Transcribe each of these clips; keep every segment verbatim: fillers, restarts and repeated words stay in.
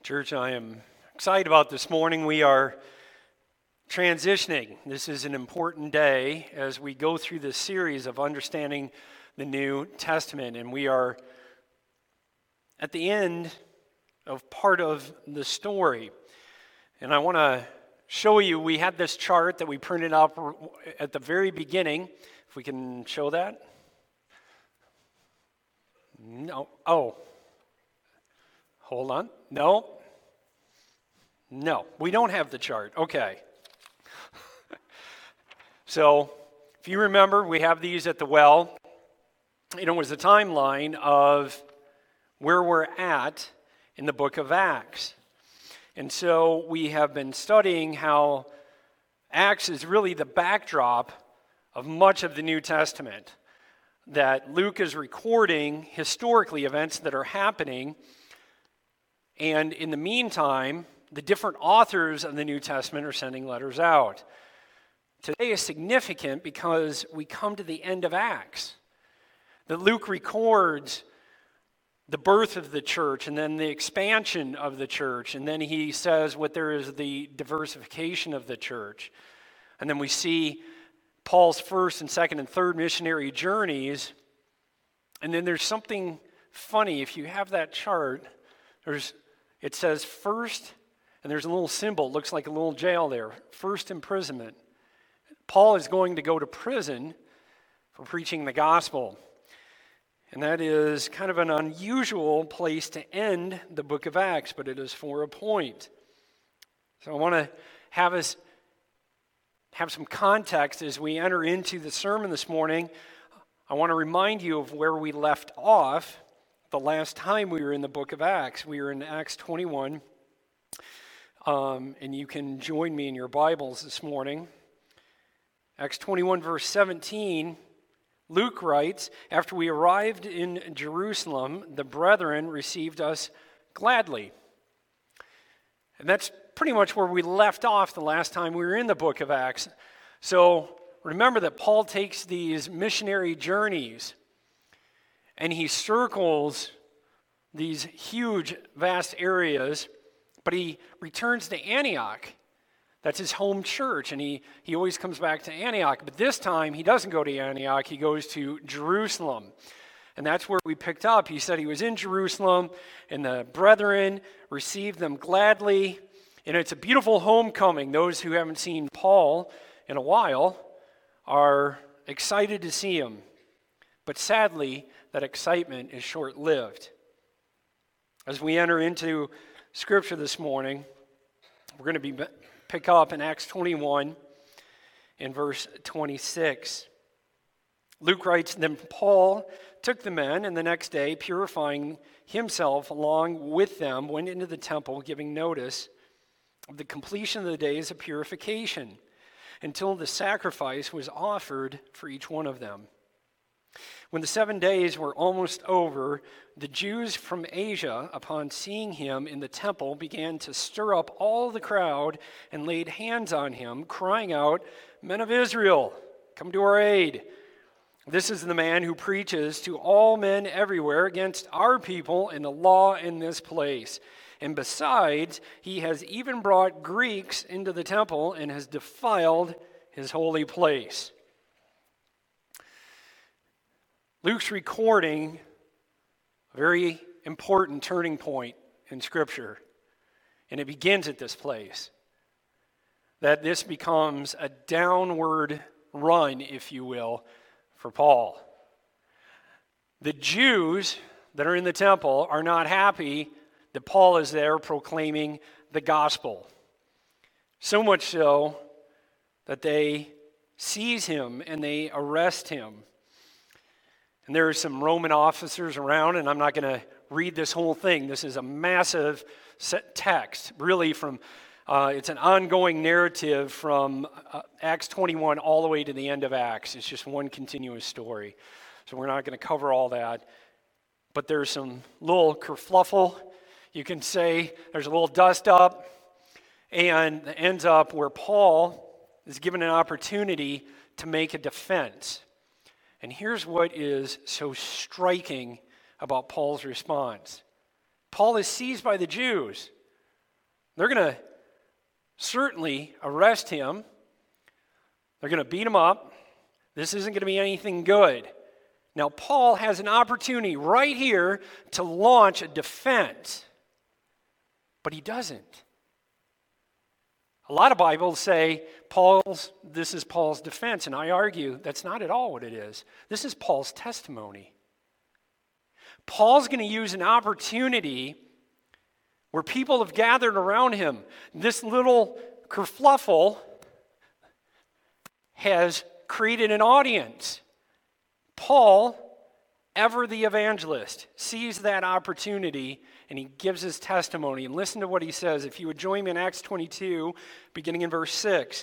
Church, I am excited about this morning. We are transitioning. This is an important day as we go through this series of understanding the New Testament, and we are at the end of part of the story. And I want to show you, we had this chart that we printed up at the very beginning. If we can show that. No. Oh. Hold on. No. No, we don't have the chart. Okay. So, if you remember, we have these at the well. You know, it was a timeline of where we're at in the book of Acts. And so we have been studying how Acts is really the backdrop of much of the New Testament. That Luke is recording historically events that are happening. And in the meantime, the different authors of the New Testament are sending letters out. Today is significant because we come to the end of Acts. That Luke records the birth of the church and then the expansion of the church. And then he says what there is the diversification of the church. And then we see Paul's first and second and third missionary journeys. And then there's something funny. If you have that chart, there's it says first, and there's a little symbol, it looks like a little jail there, first imprisonment. Paul is going to go to prison for preaching the gospel. And that is kind of an unusual place to end the book of Acts, but it is for a point. So I want to have us have some context as we enter into the sermon this morning. I want to remind you of where we left off the last time we were in the book of Acts. We were in Acts twenty-one, um, and you can join me in your Bibles this morning. Acts twenty-one, verse seventeen, Luke writes, "After we arrived in Jerusalem, the brethren received us gladly." And that's pretty much where we left off the last time we were in the book of Acts. So remember that Paul takes these missionary journeys and he circles these huge, vast areas, but he returns to Antioch. That's his home church, and he, he always comes back to Antioch. But this time, he doesn't go to Antioch, he goes to Jerusalem. And that's where we picked up. He said he was in Jerusalem, and the brethren received them gladly. And it's a beautiful homecoming. Those who haven't seen Paul in a while are excited to see him. But sadly, that excitement is short-lived. As we enter into Scripture this morning, we're going to be pick up in Acts twenty-one in verse twenty-six. Luke writes, "Then Paul took the men, and the next day, purifying himself along with them, went into the temple, giving notice of the completion of the days of purification, until the sacrifice was offered for each one of them. When the seven days were almost over, the Jews from Asia, upon seeing him in the temple, began to stir up all the crowd and laid hands on him, crying out, 'Men of Israel, come to our aid. This is the man who preaches to all men everywhere against our people and the law in this place. And besides, he has even brought Greeks into the temple and has defiled his holy place.'" Luke's recording a very important turning point in Scripture, and it begins at this place. That this becomes a downward run, if you will, for Paul. The Jews that are in the temple are not happy that Paul is there proclaiming the gospel. So much so that they seize him and they arrest him. And there are some Roman officers around, and I'm not going to read this whole thing. This is a massive set text, really from, uh, it's an ongoing narrative from uh, Acts twenty-one all the way to the end of Acts. It's just one continuous story. So we're not going to cover all that. But there's some little kerfluffle, you can say. There's a little dust up, and it ends up where Paul is given an opportunity to make a defense. And here's what is so striking about Paul's response. Paul is seized by the Jews. They're going to certainly arrest him. They're going to beat him up. This isn't going to be anything good. Now, Paul has an opportunity right here to launch a defense, but he doesn't. A lot of Bibles say Paul's, this is Paul's defense, and I argue that's not at all what it is. This is Paul's testimony. Paul's going to use an opportunity where people have gathered around him. This little kerfluffle has created an audience. Paul, ever the evangelist, sees that opportunity and he gives his testimony. And listen to what he says. If you would join me in Acts twenty-two, beginning in verse six.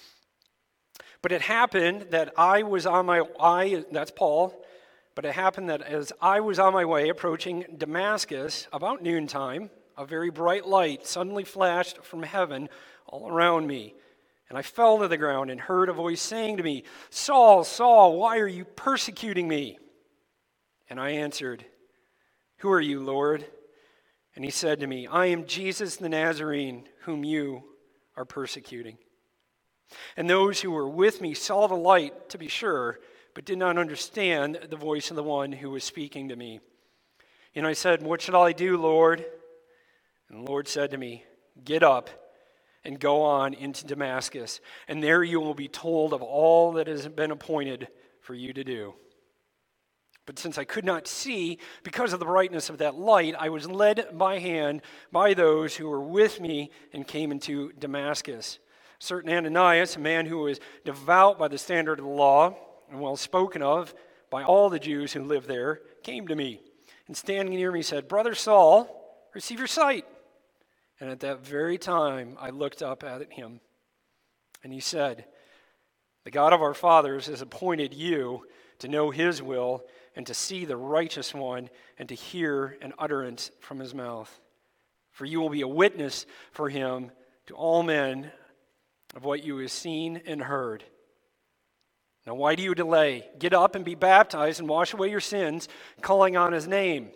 But it happened that I was on my, I, that's Paul, but it happened that as I was on my way approaching Damascus about noontime, a very bright light suddenly flashed from heaven all around me. And I fell to the ground and heard a voice saying to me, Saul, Saul, why are you persecuting me? And I answered, Who are you, Lord? And he said to me, I am Jesus the Nazarene, whom you are persecuting. And those who were with me saw the light, to be sure, but did not understand the voice of the one who was speaking to me. And I said, What shall I do, Lord? And the Lord said to me, Get up and go on into Damascus, and there you will be told of all that has been appointed for you to do. But since I could not see, because of the brightness of that light, I was led by hand by those who were with me and came into Damascus. Certain Ananias, a man who was devout by the standard of the law and well spoken of by all the Jews who lived there, came to me, and standing near me said, Brother Saul, receive your sight. And at that very time I looked up at him, and he said, The God of our fathers has appointed you to know his will and to see the righteous one and to hear an utterance from his mouth. For you will be a witness for him to all men of what you have seen and heard. Now why do you delay? Get up and be baptized and wash away your sins, calling on his name.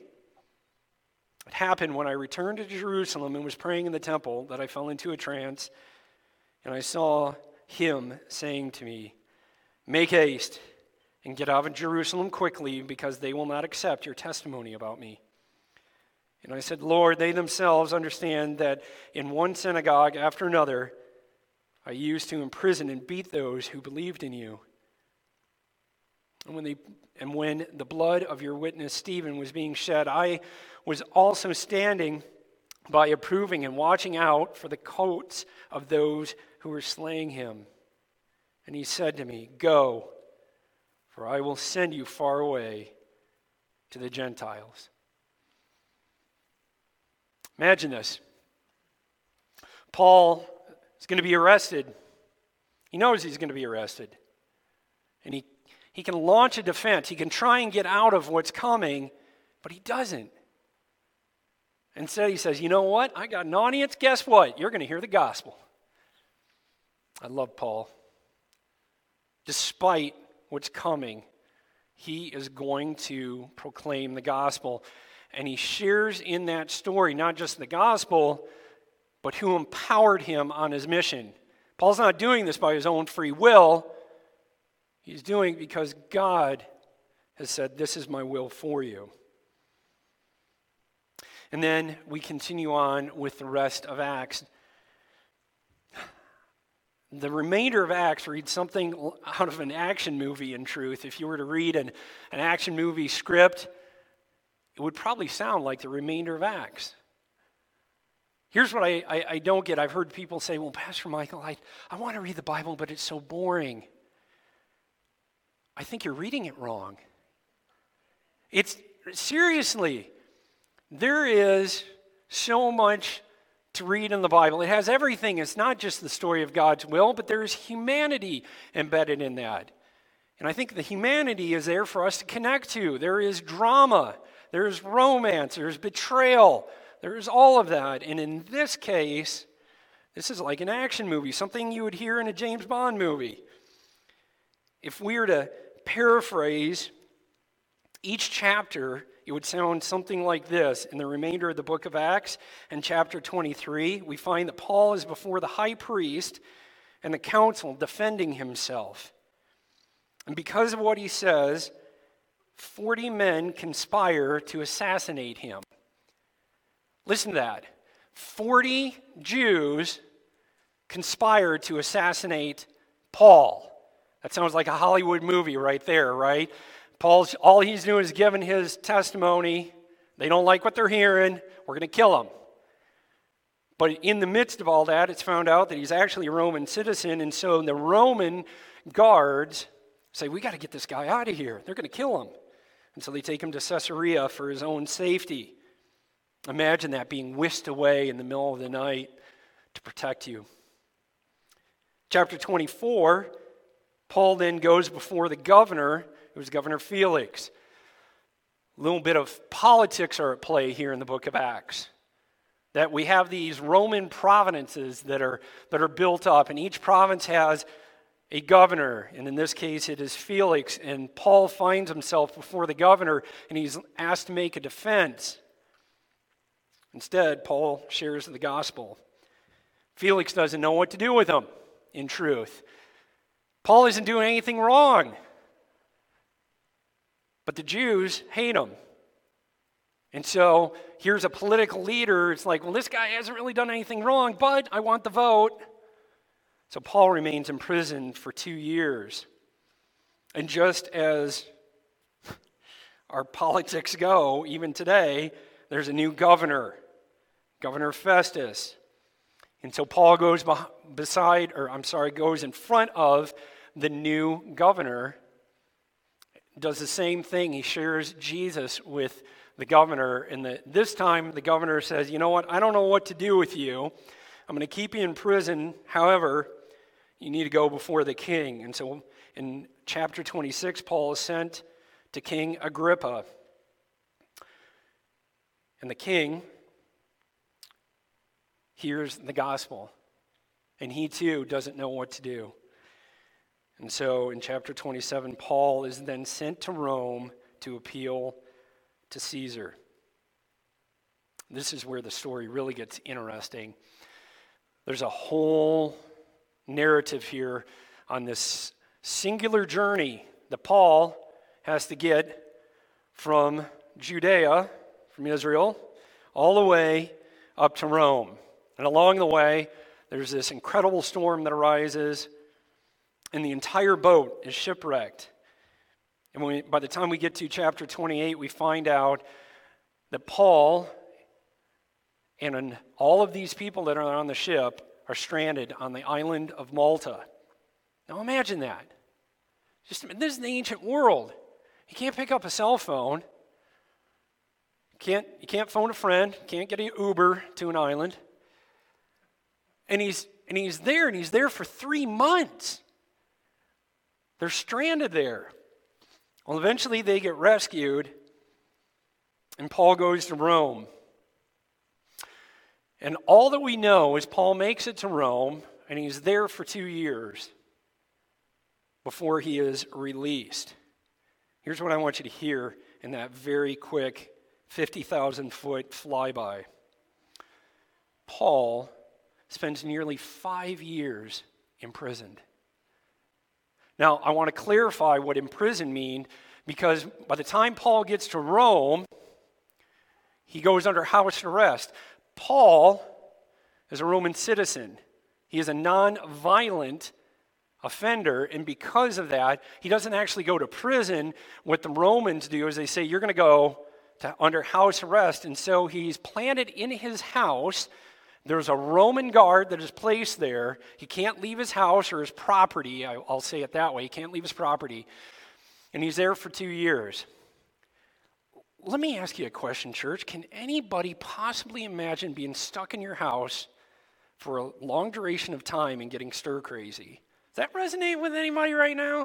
It happened when I returned to Jerusalem and was praying in the temple that I fell into a trance, and I saw him saying to me, Make haste and get out of Jerusalem quickly, because they will not accept your testimony about me. And I said, Lord, they themselves understand that in one synagogue after another I used to imprison and beat those who believed in you. And when they and when the blood of your witness Stephen was being shed, I was also standing by approving and watching out for the coats of those who were slaying him. And he said to me, Go, for I will send you far away to the Gentiles. Imagine this. Paul is going to be arrested. He knows he's going to be arrested. And he, he can launch a defense. He can try and get out of what's coming, but he doesn't. Instead, he says, you know what? I got an audience. Guess what? You're going to hear the gospel. I love Paul. Despite what's coming, he is going to proclaim the gospel. And he shares in that story not just the gospel, but who empowered him on his mission. Paul's not doing this by his own free will. He's doing it because God has said, this is my will for you. And then we continue on with the rest of Acts. The remainder of Acts reads something out of an action movie, in truth. If you were to read an, an action movie script, it would probably sound like the remainder of Acts. Here's what I, I, I don't get. I've heard people say, well, Pastor Michael, I, I want to read the Bible, but it's so boring. I think you're reading it wrong. It's, seriously, there is so much to read in the Bible. It has everything. It's not just the story of God's will, but there's humanity embedded in that. And I think the humanity is there for us to connect to. There is drama. There's romance. There's betrayal. There's all of that. And in this case, this is like an action movie, something you would hear in a James Bond movie. If we were to paraphrase Each chapter, it would sound something like this. In the remainder of the book of Acts, in chapter twenty-three, we find that Paul is before the high priest and the council defending himself. And because of what he says, forty men conspire to assassinate him. Listen to that. forty Jews conspire to assassinate Paul. That sounds like a Hollywood movie right there, right? Paul's, all he's doing is giving his testimony. They don't like what they're hearing. We're going to kill him. But in the midst of all that, it's found out that he's actually a Roman citizen, and so the Roman guards say, we got to get this guy out of here. They're going to kill him. And so they take him to Caesarea for his own safety. Imagine that, being whisked away in the middle of the night to protect you. Chapter twenty-four, Paul then goes before the governor, it was Governor Felix. A little bit of politics are at play here in the book of Acts. That we have these Roman provinces that are, that are built up, and each province has a governor, and in this case it is Felix, and Paul finds himself before the governor, and he's asked to make a defense. Instead, Paul shares the gospel. Felix doesn't know what to do with him, in truth. Paul isn't doing anything wrong. But the Jews hate him. And so here's a political leader. It's like, well, this guy hasn't really done anything wrong, but I want the vote. So Paul remains in prison for two years. And just as our politics go, even today, there's a new governor, Governor Festus. And so Paul goes beside, or I'm sorry, goes in front of the new governor, does the same thing. He shares Jesus with the governor, and the, this time the governor says, you know what, I don't know what to do with you. I'm going to keep you in prison. However, you need to go before the king. And so in chapter twenty-six, Paul is sent to King Agrippa. And the king hears the gospel, and he too doesn't know what to do. And so in chapter twenty-seven, Paul is then sent to Rome to appeal to Caesar. This is where the story really gets interesting. There's a whole narrative here on this singular journey that Paul has to get from Judea, from Israel, all the way up to Rome. And along the way, there's this incredible storm that arises, and the entire boat is shipwrecked. And when we, by the time we get to chapter twenty-eight, we find out that Paul and all of these people that are on the ship are stranded on the island of Malta. Now imagine that. Just this is the ancient world. You can't pick up a cell phone. You can't, you can't phone a friend. You can't get an Uber to an island. And he's and he's there, and he's there for three months. They're stranded there. Well, eventually they get rescued, and Paul goes to Rome. And all that we know is Paul makes it to Rome, and he's there for two years before he is released. Here's what I want you to hear in that very quick fifty thousand foot flyby. Paul spends nearly five years imprisoned. Now, I want to clarify what imprisoned mean, because by the time Paul gets to Rome, he goes under house arrest. Paul is a Roman citizen. He is a non-violent offender, and because of that, he doesn't actually go to prison. What the Romans do is they say, you're going to go to under house arrest, and so he's planted in his house. There's a Roman guard that is placed there. He can't leave his house or his property. I'll say it that way. He can't leave his property. And he's there for two years. Let me ask you a question, church. Can anybody possibly imagine being stuck in your house for a long duration of time and getting stir crazy? Does that resonate with anybody right now?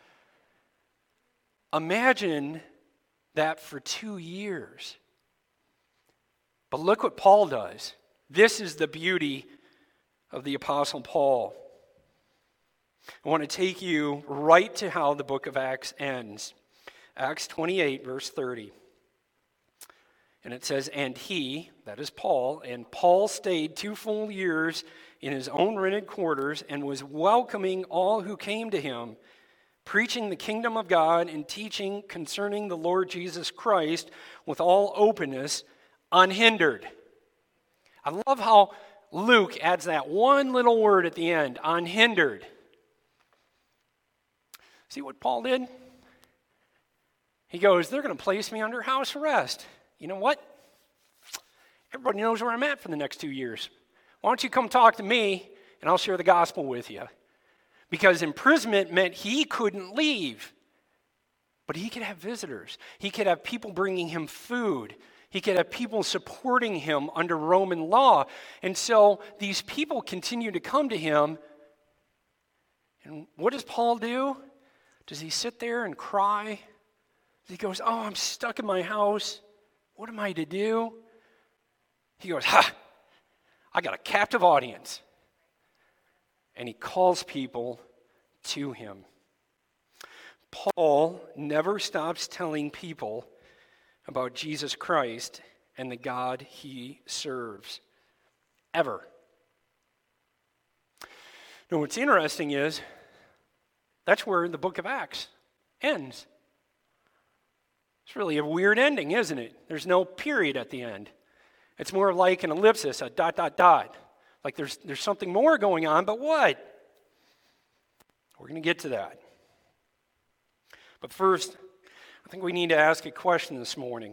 Imagine that for two years. But look what Paul does. This is the beauty of the Apostle Paul. I want to take you right to how the book of Acts ends. Acts twenty-eight, verse thirty. And it says, and he, that is Paul, and Paul stayed two full years in his own rented quarters and was welcoming all who came to him, preaching the kingdom of God and teaching concerning the Lord Jesus Christ with all openness, unhindered. I love how Luke adds that one little word at the end, unhindered. See what Paul did? He goes, they're going to place me under house arrest. You know what? Everybody knows where I'm at for the next two years. Why don't you come talk to me and I'll share the gospel with you? Because imprisonment meant he couldn't leave. But he could have visitors. He could have people bringing him food. He could have people supporting him under Roman law. And so these people continue to come to him. And what does Paul do? Does he sit there and cry? He goes, oh, I'm stuck in my house. What am I to do? He goes, ha, I got a captive audience. And he calls people to him. Paul never stops telling people about Jesus Christ and the God he serves. Ever. Now, what's interesting is that's where the book of Acts ends. It's really a weird ending, isn't it? There's no period at the end. It's more like an ellipsis, a dot, dot, dot. Like there's, there's something more going on, but what? We're going to get to that. But first, I think we need to ask a question this morning.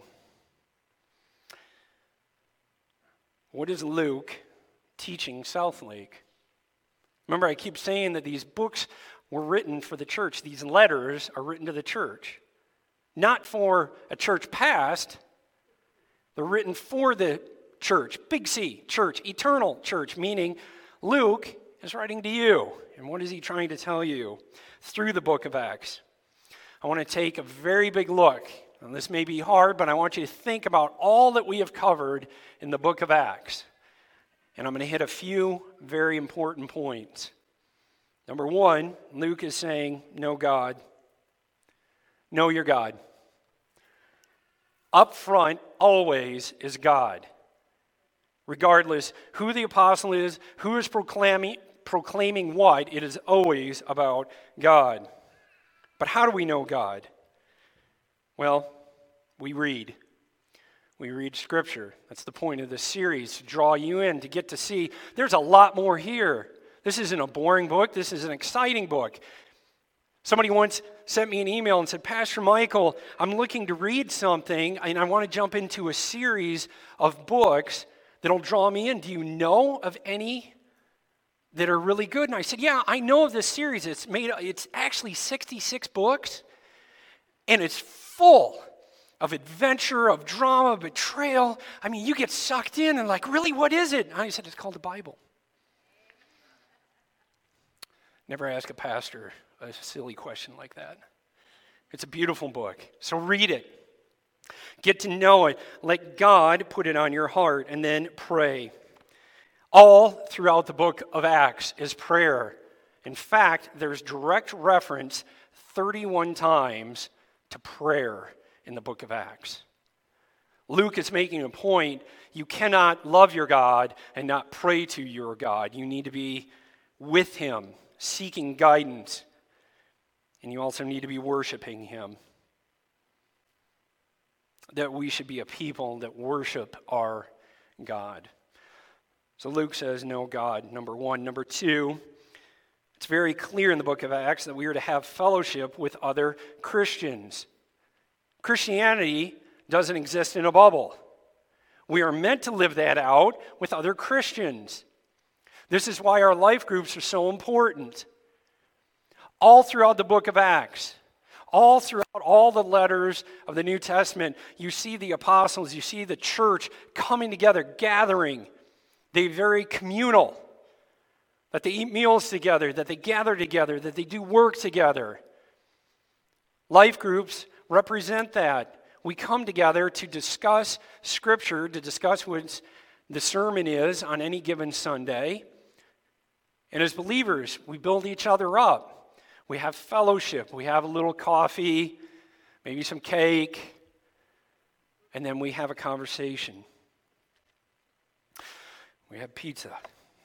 What is Luke teaching Southlake? Remember, I keep saying that these books were written for the church. These letters are written to the church. Not for a church past. They're written for the church, big C, church, eternal church, meaning Luke is writing to you. And what is he trying to tell you through the book of Acts? I want to take a very big look, and this may be hard, but I want you to think about all that we have covered in the book of Acts. And I'm going to hit a few very important points. Number one, Luke is saying, know God. Know your God. Up front, always, is God. Regardless who the apostle is, who is proclaiming, proclaiming what, it is always about God. But how do we know God? Well, we read. We read Scripture. That's the point of this series, to draw you in, to get to see there's a lot more here. This isn't a boring book. This is an exciting book. Somebody once sent me an email and said, Pastor Michael, I'm looking to read something, and I want to jump into a series of books that'll draw me in. Do you know of any that are really good? And I said, yeah, I know of this series. It's made. It's actually sixty-six books, and it's full of adventure, of drama, betrayal. I mean, you get sucked in and like, really, what is it? And I said, it's called the Bible. Never ask a pastor a silly question like that. It's a beautiful book, so read it. Get to know it. Let God put it on your heart, and then pray. All throughout the book of Acts is prayer. In fact, there's direct reference thirty-one times to prayer in the book of Acts. Luke is making a point. You cannot love your God and not pray to your God. You need to be with him, seeking guidance. And you also need to be worshiping him. That we should be a people that worship our God. So Luke says, know God, number one. Number two, it's very clear in the book of Acts that we are to have fellowship with other Christians. Christianity doesn't exist in a bubble. We are meant to live that out with other Christians. This is why our life groups are so important. All throughout the book of Acts, all throughout all the letters of the New Testament, you see the apostles, you see the church coming together, gathering. They're very communal, that they eat meals together, that they gather together, that they do work together. Life groups represent that. We come together to discuss Scripture, to discuss what the sermon is on any given Sunday. And as believers, we build each other up. We have fellowship. We have a little coffee. maybe some cake, and then we have a conversation. We have pizza.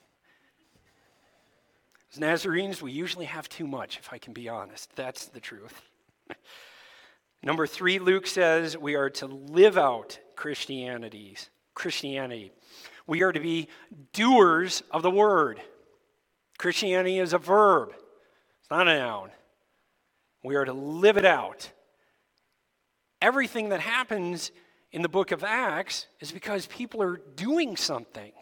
As Nazarenes, we usually have too much, if I can be honest. That's the truth. Number three, Luke says we are to live out Christianity. Christianity. We are to be doers of the word. Christianity is a verb. It's not a noun. We are to live it out. Everything that happens in the book of Acts is because people are doing something.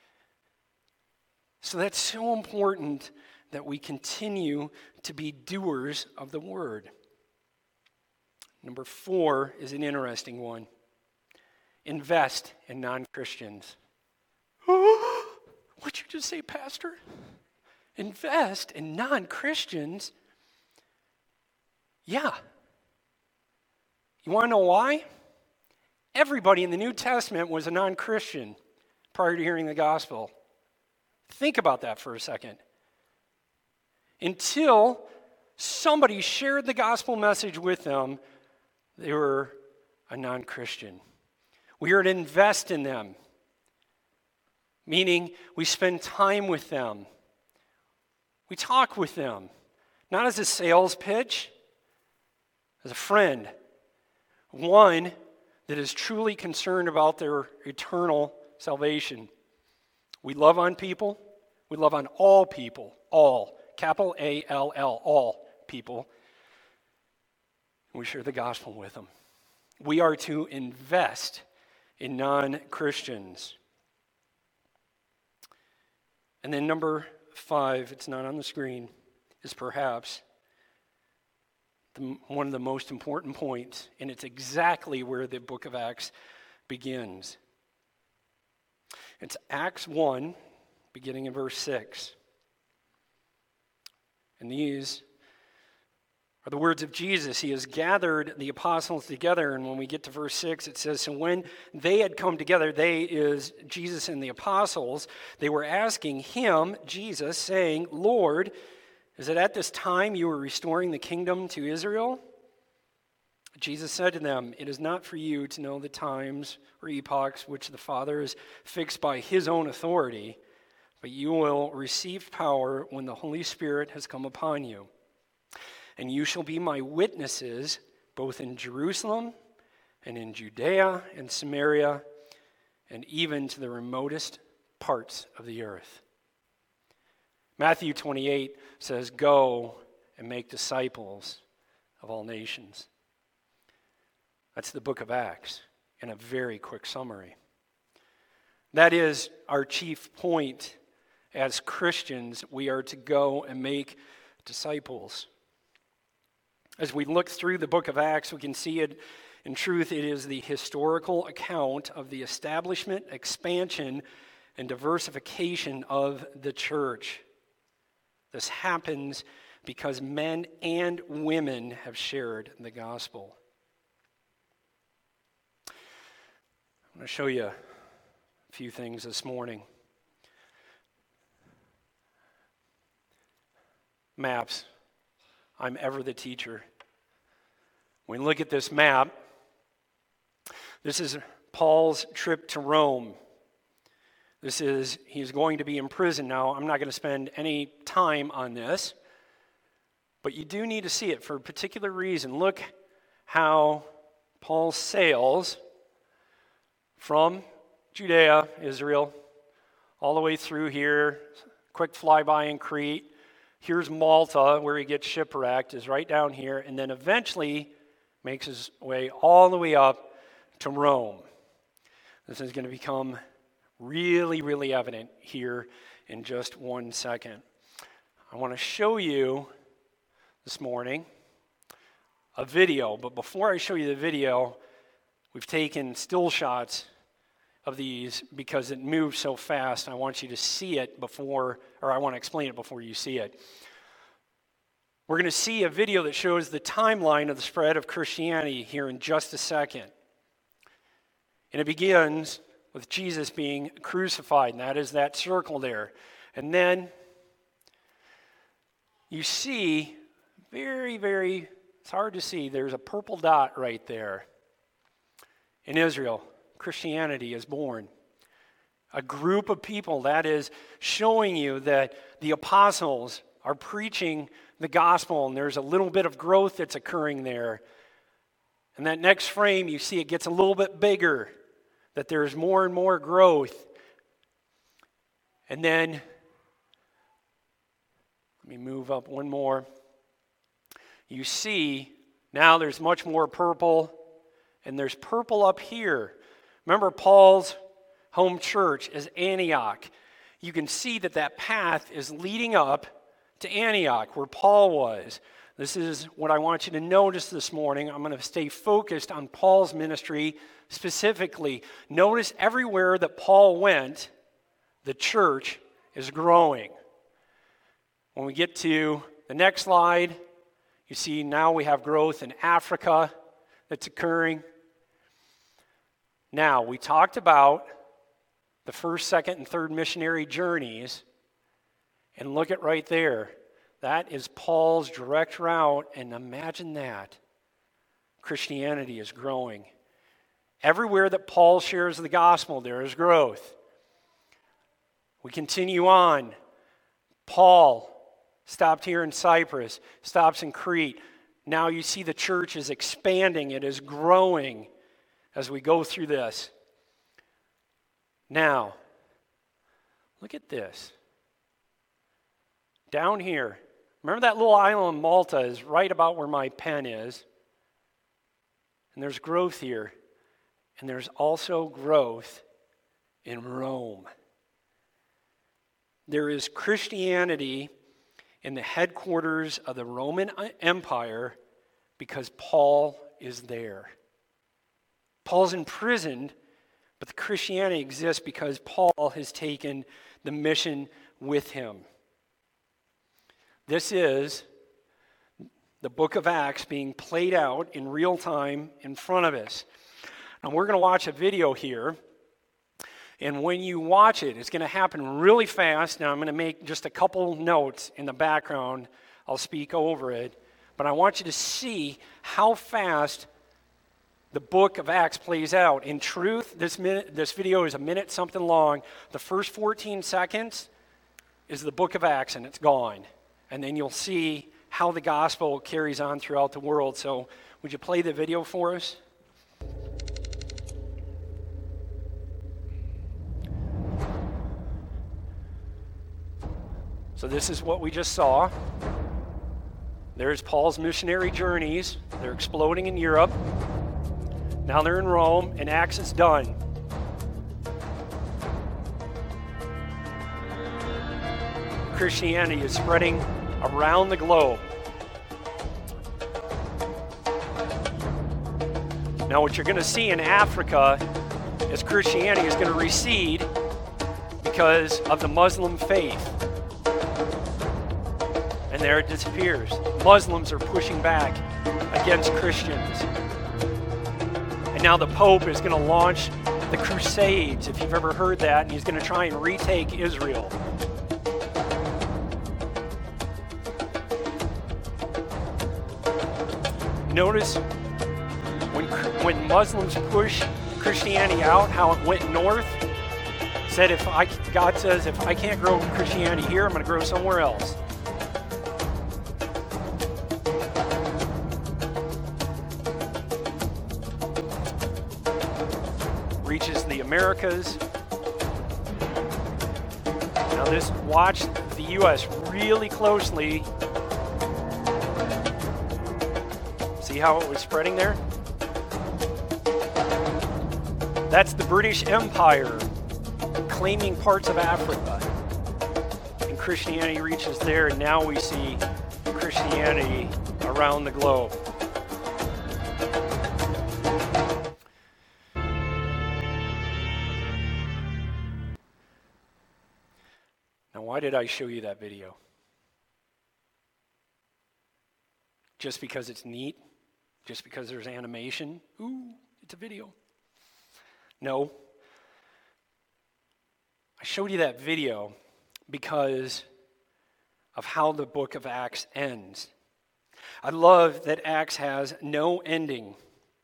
So that's so important that we continue to be doers of the word. Number four is an interesting one. Invest in non-Christians. What'd you just say, Pastor? Invest in non-Christians? Yeah. You want to know why? Everybody in the New Testament was a non-Christian prior to hearing the gospel. Think about that for a second. Until somebody shared the gospel message with them, they were a non-Christian. We are to invest in them, meaning we spend time with them. We talk with them, not as a sales pitch, as a friend, one that is truly concerned about their eternal salvation. We love on people. We love on all people, all, capital A L L, all people. We share the gospel with them. We are to invest in non-Christians. And then number five, it's not on the screen, is perhaps the, one of the most important points, and it's exactly where the book of Acts begins. It's Acts one, beginning in verse six. And these are the words of Jesus. He has gathered the apostles together, and when we get to verse six, it says, so when they had come together, they is Jesus and the apostles, they were asking him, Jesus, saying, Lord, is it at this time you are restoring the kingdom to Israel? Jesus said to them, it is not for you to know the times or epochs which the Father has fixed by his own authority, but you will receive power when the Holy Spirit has come upon you. And you shall be my witnesses both in Jerusalem and in Judea and Samaria and even to the remotest parts of the earth. Matthew twenty-eight says, go and make disciples of all nations. That's the book of Acts in a very quick summary. That is our chief point as Christians. We are to go and make disciples. As we look through the book of Acts, we can see it, in truth, it is the historical account of the establishment, expansion, and diversification of the church. This happens because men and women have shared the gospel. I'm going to show you a few things this morning. Maps. I'm ever the teacher. When we look at this map, this is Paul's trip to Rome. This is, he's going to be in prison now. I'm not going to spend any time on this, but you do need to see it for a particular reason. Look how Paul sails from Judea, Israel, all the way through here, quick flyby in Crete. Here's Malta, where he gets shipwrecked, is right down here, and then eventually makes his way all the way up to Rome. This is going to become really, really evident here in just one second. I want to show you this morning a video, but before I show you the video, we've taken still shots of these because it moves so fast. I want you to see it before, or I want to explain it before you see it. We're going to see a video that shows the timeline of the spread of Christianity here in just a second. And it begins with Jesus being crucified, and that is that circle there. And then you see very, very It's hard to see. There's a purple dot right there. In Israel, Christianity is born. A group of people that is showing you that the apostles are preaching the gospel, and there's a little bit of growth that's occurring there. And that next frame, you see it gets a little bit bigger, that there's more and more growth. And then, let me move up one more. You see, now there's much more purple, and there's purple up here. Remember, Paul's home church is Antioch. You can see that that path is leading up to Antioch, where Paul was. This is what I want you to notice this morning. I'm going to stay focused on Paul's ministry specifically. Notice everywhere that Paul went, the church is growing. When we get to the next slide, you see now we have growth in Africa that's occurring. Now, we talked about the first, second, and third missionary journeys, and look at right there. That is Paul's direct route, and imagine that. Christianity is growing. Everywhere that Paul shares the gospel, there is growth. We continue on. Paul stopped here in Cyprus, stops in Crete. Now you see the church is expanding. It is growing as we go through this. Now, look at this. Down here, remember that little island Malta is right about where my pen is. And there's growth here. And there's also growth in Rome. There is Christianity in the headquarters of the Roman Empire because Paul is there. Paul's imprisoned, but the Christianity exists because Paul has taken the mission with him. This is the book of Acts being played out in real time in front of us. And we're going to watch a video here. And when you watch it, it's going to happen really fast. Now, I'm going to make just a couple notes in the background. I'll speak over it. But I want you to see how fast the book of Acts plays out. In truth, this minute, this video is a minute something long. The first fourteen seconds is the book of Acts, and it's gone. And then you'll see how the gospel carries on throughout the world. So would you play the video for us? So this is what we just saw. There's Paul's missionary journeys. They're exploding in Europe. Now they're in Rome, and Acts is done. Christianity is spreading around the globe. Now what you're going to see in Africa is Christianity is going to recede because of the Muslim faith. And there it disappears. Muslims are pushing back against Christians. And now the Pope is going to launch the Crusades, if you've ever heard that, and he's going to try and retake Israel. Notice when, when Muslims push Christianity out, how it went north. Said if I, God says, if I can't grow Christianity here, I'm going to grow somewhere else. Reaches the Americas. Now this, watch the U S really closely. See how it was spreading there? That's the British Empire claiming parts of Africa. And Christianity reaches there, and now we see Christianity around the globe. Now, why did I show you that video? Just because it's neat? Just because there's animation? Ooh, it's a video. No. I showed you that video because of how the book of Acts ends. I love that Acts has no ending.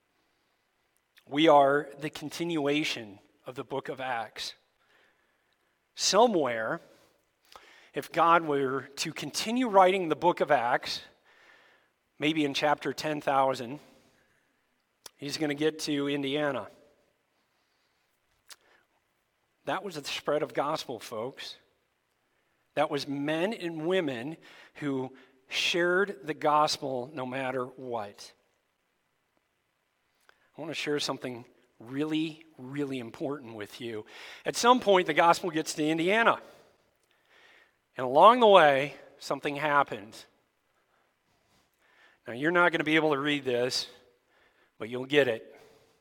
We are the continuation of the book of Acts. Somewhere, if God were to continue writing the book of Acts, maybe in chapter ten thousand, he's going to get to Indiana. That was the spread of gospel, folks. That was men and women who shared the gospel no matter what. I want to share something really, really important with you. At some point, the gospel gets to Indiana. And along the way, something happens. Now, you're not going to be able to read this, but you'll get it.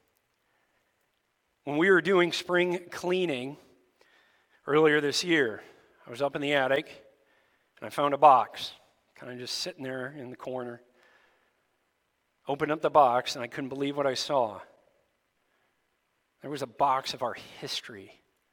When we were doing spring cleaning earlier this year, I was up in the attic, and I found a box, kind of just sitting there in the corner. Opened up the box, and I couldn't believe what I saw. There was a box of our history.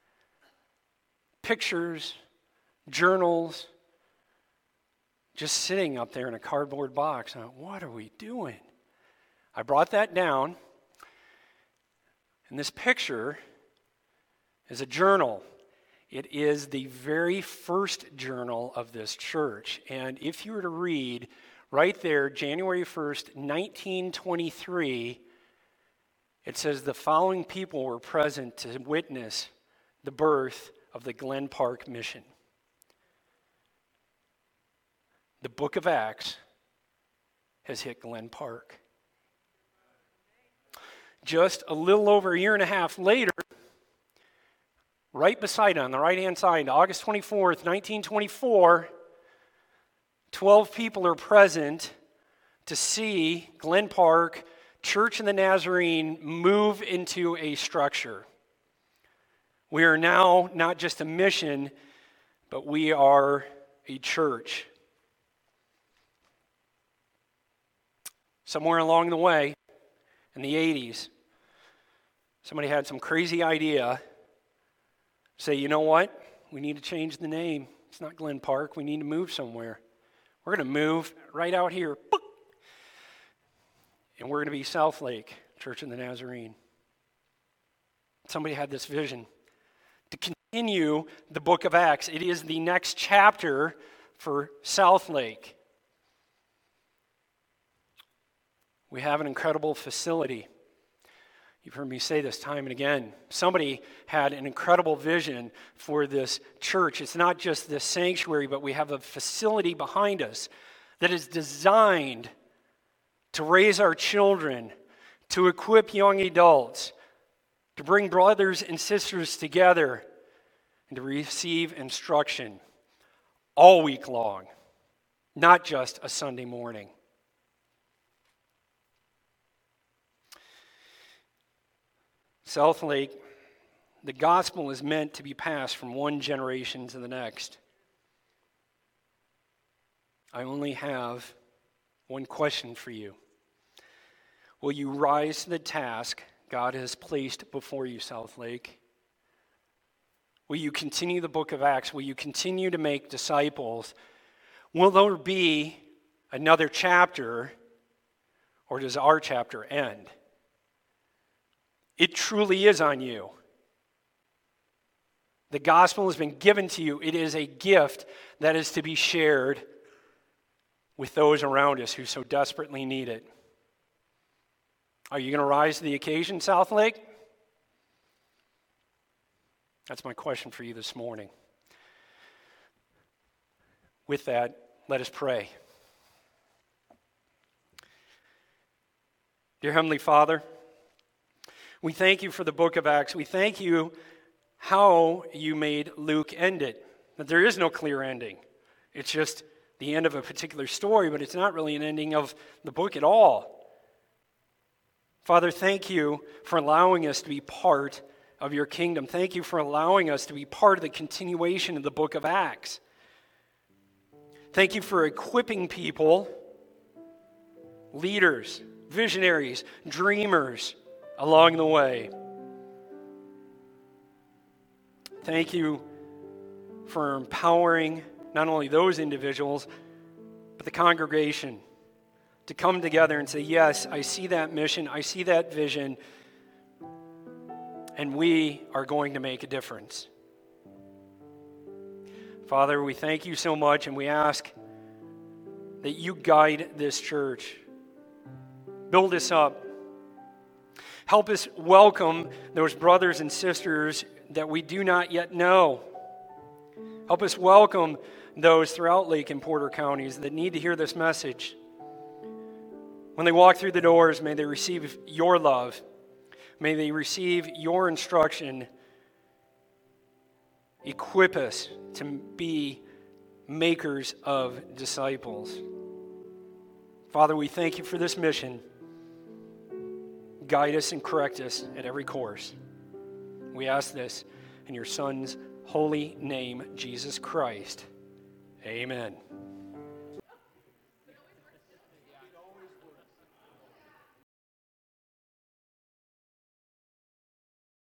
Pictures, journals, just sitting up there in a cardboard box. I went, what are we doing? I brought that down, and this picture is a journal. It is the very first journal of this church. And if you were to read right there, January first, nineteen twenty-three, it says the following people were present to witness the birth of the Glen Park mission. The book of Acts has hit Glen Park. Just a little over a year and a half later, right beside it, on the right-hand side, August twenty-fourth, nineteen twenty-four, twelve people are present to see Glen Park Church of the Nazarene move into a structure. We are now not just a mission, but we are a church. Somewhere along the way, in the eighties, somebody had some crazy idea. Say, you know what? We need to change the name. It's not Glen Park. We need to move somewhere. We're going to move right out here. And we're going to be South Lake Church of the Nazarene. Somebody had this vision to continue the book of Acts. It is the next chapter for South Lake. We have an incredible facility. You've heard me say this time and again. Somebody had an incredible vision for this church. It's not just this sanctuary, but we have a facility behind us that is designed to raise our children, to equip young adults, to bring brothers and sisters together, and to receive instruction all week long, not just a Sunday morning. South Lake, the gospel is meant to be passed from one generation to the next. I only have one question for you. Will you rise to the task God has placed before you, South Lake? Will you continue the book of Acts? Will you continue to make disciples? Will there be another chapter, or does our chapter end? It truly is on you. The gospel has been given to you. It is a gift that is to be shared with those around us who so desperately need it. Are you going to rise to the occasion, South Lake? That's my question for you this morning. With that, let us pray. Dear Heavenly Father, we thank you for the book of Acts. We thank you how you made Luke end it. That there is no clear ending. It's just the end of a particular story, but it's not really an ending of the book at all. Father, thank you for allowing us to be part of your kingdom. Thank you for allowing us to be part of the continuation of the book of Acts. Thank you for equipping people, leaders, visionaries, dreamers along the way. Thank you for empowering not only those individuals, but the congregation to come together and say, yes, I see that mission, I see that vision, and we are going to make a difference. Father, we thank you so much, and we ask that you guide this church. Build us up. Help us welcome those brothers and sisters that we do not yet know. Help us welcome those throughout Lake and Porter counties that need to hear this message. When they walk through the doors, may they receive your love. May they receive your instruction. Equip us to be makers of disciples. Father, we thank you for this mission. Guide us and correct us at every course. We ask this in your Son's holy name, Jesus Christ. Amen.